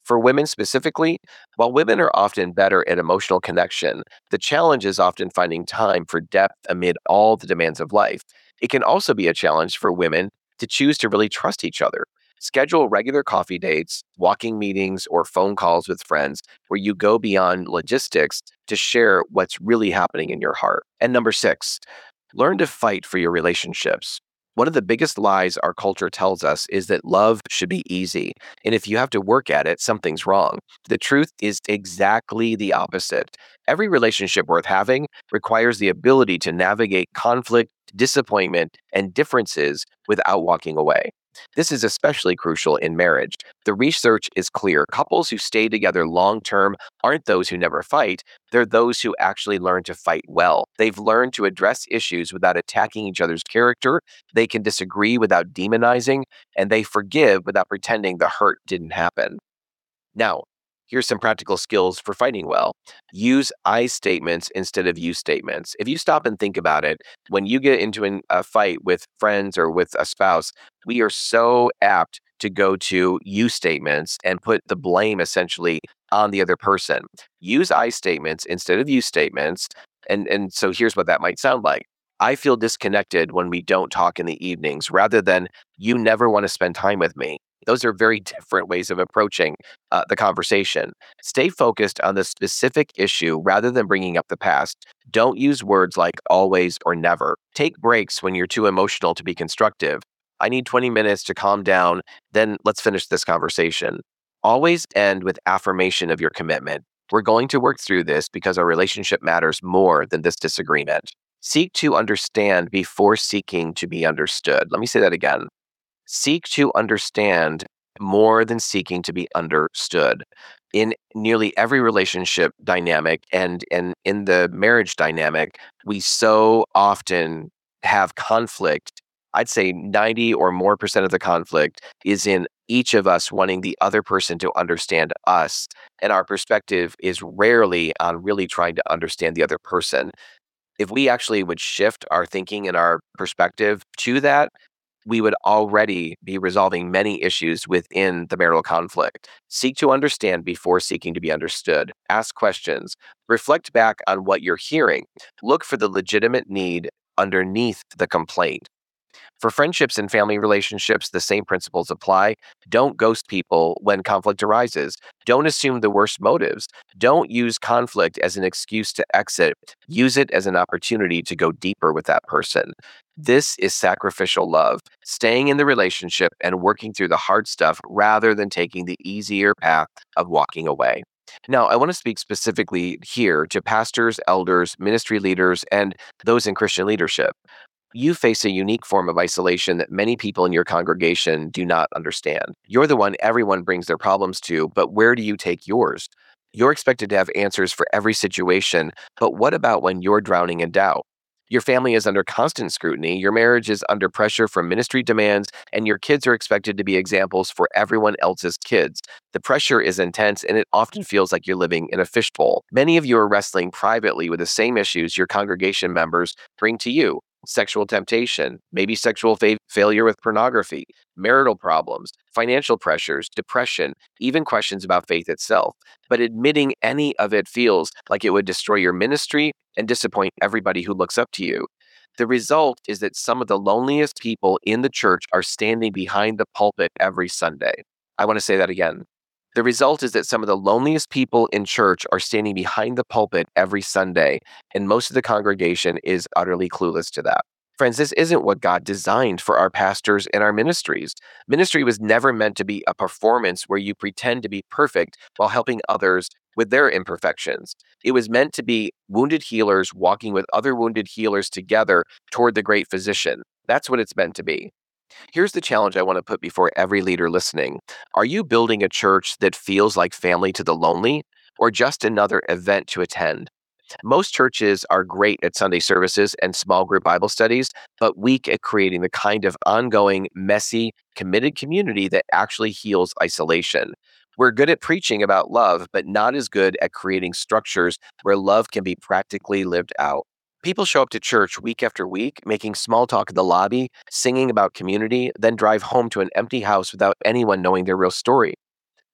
For women specifically, while women are often better at emotional connection, the challenge is often finding time for depth amid all the demands of life. It can also be a challenge for women to choose to really trust each other. Schedule regular coffee dates, walking meetings, or phone calls with friends where you go beyond logistics to share what's really happening in your heart. And number six, learn to fight for your relationships. One of the biggest lies our culture tells us is that love should be easy. And if you have to work at it, something's wrong. The truth is exactly the opposite. Every relationship worth having requires the ability to navigate conflict, disappointment, and differences without walking away. This is especially crucial in marriage. The research is clear. Couples who stay together long term aren't those who never fight, they're those who actually learn to fight well. They've learned to address issues without attacking each other's character, they can disagree without demonizing, and they forgive without pretending the hurt didn't happen. Now, here's some practical skills for fighting well. Use I statements instead of you statements. If you stop and think about it, when you get into an, a fight with friends or with a spouse, we are so apt to go to you statements and put the blame essentially on the other person. Use I statements instead of you statements. And, and so here's what that might sound like. I feel disconnected when we don't talk in the evenings, rather than you never want to spend time with me. Those are very different ways of approaching uh, the conversation. Stay focused on the specific issue rather than bringing up the past. Don't use words like always or never. Take breaks when you're too emotional to be constructive. I need twenty minutes to calm down, then let's finish this conversation. Always end with affirmation of your commitment. We're going to work through this because our relationship matters more than this disagreement. Seek to understand before seeking to be understood. Let me say that again. Seek to understand more than seeking to be understood. In nearly every relationship dynamic and, and in the marriage dynamic, we so often have conflict. I'd say ninety or more percent of the conflict is in each of us wanting the other person to understand us. And our perspective is rarely on really trying to understand the other person. If we actually would shift our thinking and our perspective to that, we would already be resolving many issues within the marital conflict. Seek to understand before seeking to be understood. Ask questions. Reflect back on what you're hearing. Look for the legitimate need underneath the complaint. For friendships and family relationships, the same principles apply. Don't ghost people when conflict arises. Don't assume the worst motives. Don't use conflict as an excuse to exit. Use it as an opportunity to go deeper with that person. This is sacrificial love, staying in the relationship and working through the hard stuff rather than taking the easier path of walking away. Now, I want to speak specifically here to pastors, elders, ministry leaders, and those in Christian leadership. You face a unique form of isolation that many people in your congregation do not understand. You're the one everyone brings their problems to, but where do you take yours? You're expected to have answers for every situation, but what about when you're drowning in doubt? Your family is under constant scrutiny, your marriage is under pressure from ministry demands, and your kids are expected to be examples for everyone else's kids. The pressure is intense, and it often feels like you're living in a fishbowl. Many of you are wrestling privately with the same issues your congregation members bring to you. Sexual temptation, maybe sexual fa- failure with pornography, marital problems, financial pressures, depression, even questions about faith itself. But admitting any of it feels like it would destroy your ministry and disappoint everybody who looks up to you. The result is that some of the loneliest people in the church are standing behind the pulpit every Sunday. I want to say that again. The result is that some of the loneliest people in church are standing behind the pulpit every Sunday, and most of the congregation is utterly clueless to that. Friends, this isn't what God designed for our pastors and our ministries. Ministry was never meant to be a performance where you pretend to be perfect while helping others with their imperfections. It was meant to be wounded healers walking with other wounded healers together toward the great physician. That's what it's meant to be. Here's the challenge I want to put before every leader listening. Are you building a church that feels like family to the lonely, or just another event to attend? Most churches are great at Sunday services and small group Bible studies, but weak at creating the kind of ongoing, messy, committed community that actually heals isolation. We're good at preaching about love, but not as good at creating structures where love can be practically lived out. People show up to church week after week, making small talk in the lobby, singing about community, then drive home to an empty house without anyone knowing their real story.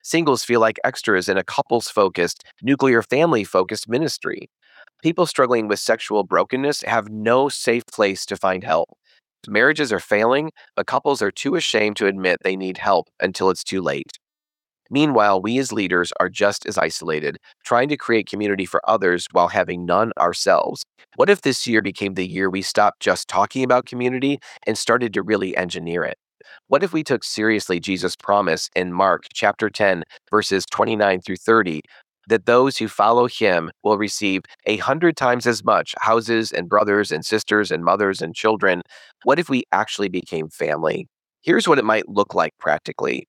Singles feel like extras in a couples-focused, nuclear family-focused ministry. People struggling with sexual brokenness have no safe place to find help. Marriages are failing, but couples are too ashamed to admit they need help until it's too late. Meanwhile, we as leaders are just as isolated, trying to create community for others while having none ourselves. What if this year became the year we stopped just talking about community and started to really engineer it? What if we took seriously Jesus' promise in Mark chapter ten, verses twenty-nine through thirty, that those who follow him will receive a hundred times as much houses and brothers and sisters and mothers and children? What if we actually became family? Here's what it might look like practically.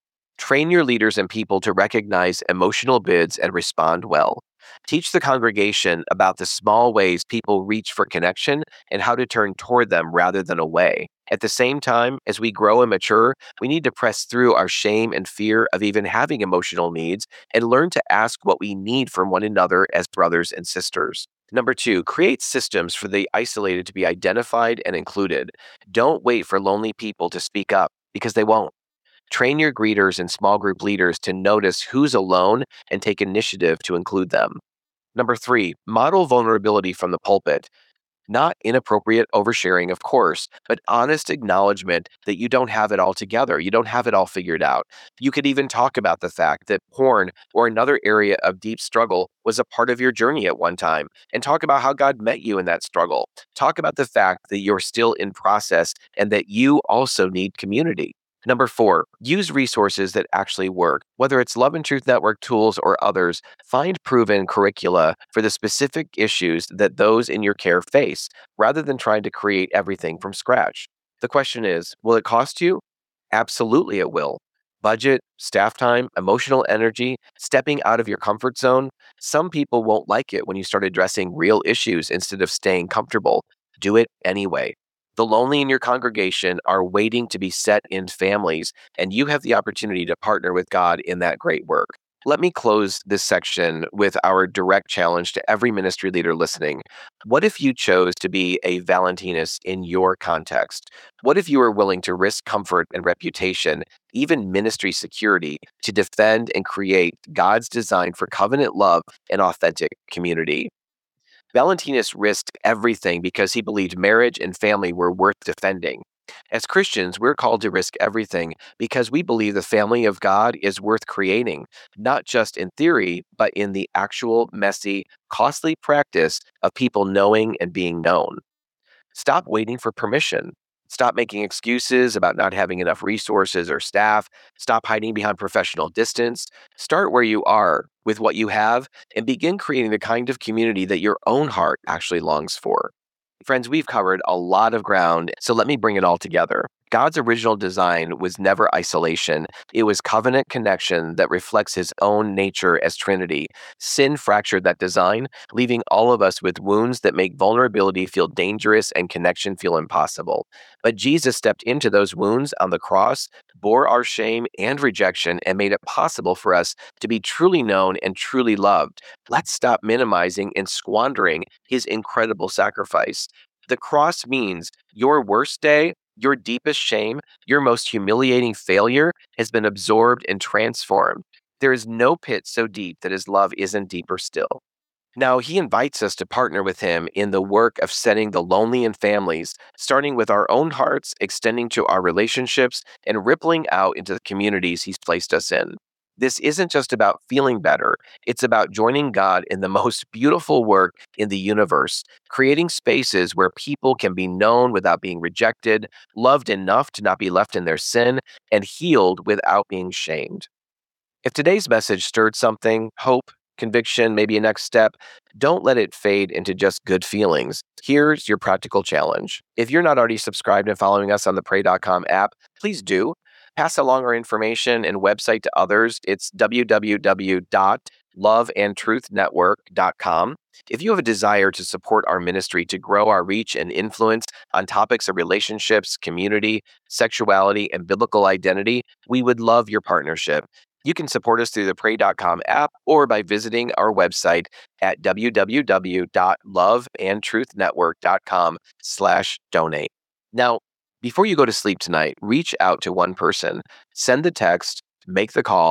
Train your leaders and people to recognize emotional bids and respond well. Teach the congregation about the small ways people reach for connection and how to turn toward them rather than away. At the same time, as we grow and mature, we need to press through our shame and fear of even having emotional needs and learn to ask what we need from one another as brothers and sisters. Number two, create systems for the isolated to be identified and included. Don't wait for lonely people to speak up, because they won't. Train your greeters and small group leaders to notice who's alone and take initiative to include them. Number three, model vulnerability from the pulpit. Not inappropriate oversharing, of course, but honest acknowledgement that you don't have it all together. You don't have it all figured out. You could even talk about the fact that porn or another area of deep struggle was a part of your journey at one time, and talk about how God met you in that struggle. Talk about the fact that you're still in process and that you also need community. Number four, use resources that actually work. Whether it's Love and Truth Network tools or others, find proven curricula for the specific issues that those in your care face, rather than trying to create everything from scratch. The question is, will it cost you? Absolutely it will. Budget, staff time, emotional energy, stepping out of your comfort zone. Some people won't like it when you start addressing real issues instead of staying comfortable. Do it anyway. The lonely in your congregation are waiting to be set in families, and you have the opportunity to partner with God in that great work. Let me close this section with our direct challenge to every ministry leader listening. What if you chose to be a Valentinus in your context? What if you were willing to risk comfort and reputation, even ministry security, to defend and create God's design for covenant love and authentic community? Valentinus risked everything because he believed marriage and family were worth defending. As Christians, we're called to risk everything because we believe the family of God is worth creating, not just in theory, but in the actual, messy, costly practice of people knowing and being known. Stop waiting for permission. Stop making excuses about not having enough resources or staff. Stop hiding behind professional distance. Start where you are with what you have and begin creating the kind of community that your own heart actually longs for. Friends, we've covered a lot of ground, so let me bring it all together. God's original design was never isolation. It was covenant connection that reflects his own nature as Trinity. Sin fractured that design, leaving all of us with wounds that make vulnerability feel dangerous and connection feel impossible. But Jesus stepped into those wounds on the cross, bore our shame and rejection, and made it possible for us to be truly known and truly loved. Let's stop minimizing and squandering his incredible sacrifice. The cross means your worst day, your deepest shame, your most humiliating failure has been absorbed and transformed. There is no pit so deep that his love isn't deeper still. Now, he invites us to partner with him in the work of setting the lonely in families, starting with our own hearts, extending to our relationships, and rippling out into the communities he's placed us in. This isn't just about feeling better. It's about joining God in the most beautiful work in the universe, creating spaces where people can be known without being rejected, loved enough to not be left in their sin, and healed without being shamed. If today's message stirred something, hope, conviction, maybe a next step, don't let it fade into just good feelings. Here's your practical challenge. If you're not already subscribed and following us on the pray dot com app, please do. Pass along our information and website to others. It's w w w dot love and truth network dot com. If you have a desire to support our ministry to grow our reach and influence on topics of relationships, community, sexuality, and biblical identity, we would love your partnership. You can support us through the pray dot com app or by visiting our website at w w w dot love and truth network dot com slash donate. Now, before you go to sleep tonight, reach out to one person, send the text, make the call,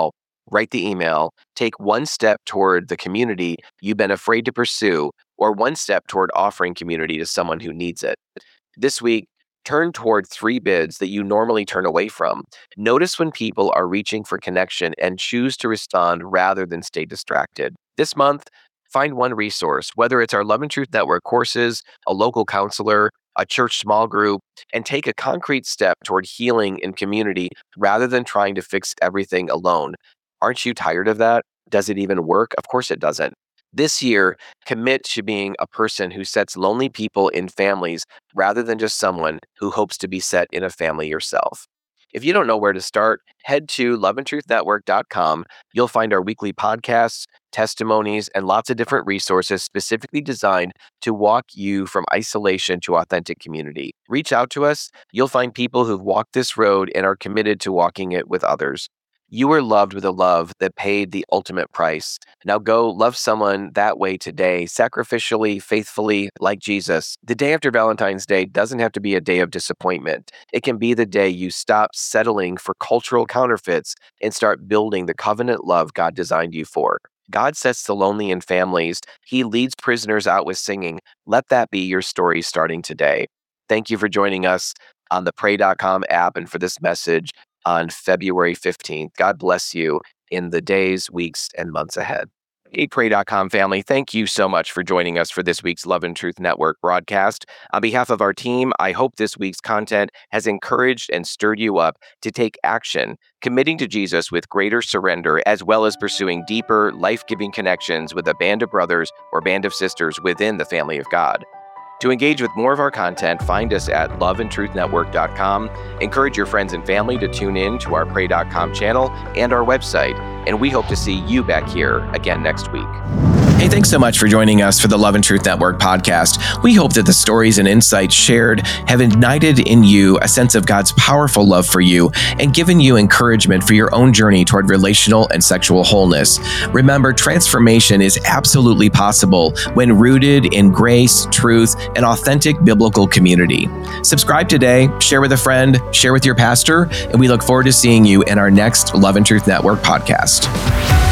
write the email, take one step toward the community you've been afraid to pursue, or one step toward offering community to someone who needs it. This week, turn toward three bids that you normally turn away from. Notice when people are reaching for connection and choose to respond rather than stay distracted. This month, find one resource, whether it's our Love and Truth Network courses, a local counselor, a church small group, and take a concrete step toward healing in community rather than trying to fix everything alone. Aren't you tired of that? Does it even work? Of course it doesn't. This year, commit to being a person who sets lonely people in families rather than just someone who hopes to be set in a family yourself. If you don't know where to start, head to love and truth network dot com. You'll find our weekly podcasts, testimonies, and lots of different resources specifically designed to walk you from isolation to authentic community. Reach out to us. You'll find people who've walked this road and are committed to walking it with others. You were loved with a love that paid the ultimate price. Now go love someone that way today, sacrificially, faithfully, like Jesus. The day after Valentine's Day doesn't have to be a day of disappointment. It can be the day you stop settling for cultural counterfeits and start building the covenant love God designed you for. God sets the lonely in families. He leads prisoners out with singing. Let that be your story starting today. Thank you for joining us on the pray dot com app and for this message on February fifteenth. God bless you in the days, weeks, and months ahead. Hey, pray dot com family, thank you so much for joining us for this week's Love and Truth Network broadcast. On behalf of our team, I hope this week's content has encouraged and stirred you up to take action, committing to Jesus with greater surrender, as well as pursuing deeper, life-giving connections with a band of brothers or band of sisters within the family of God. To engage with more of our content, find us at love and truth network dot com. Encourage your friends and family to tune in to our pray dot com channel and our website, and we hope to see you back here again next week. Hey, thanks so much for joining us for the Love and Truth Network podcast. We hope that the stories and insights shared have ignited in you a sense of God's powerful love for you and given you encouragement for your own journey toward relational and sexual wholeness. Remember, transformation is absolutely possible when rooted in grace, truth, and authentic biblical community. Subscribe today, share with a friend, share with your pastor, and we look forward to seeing you in our next Love and Truth Network podcast.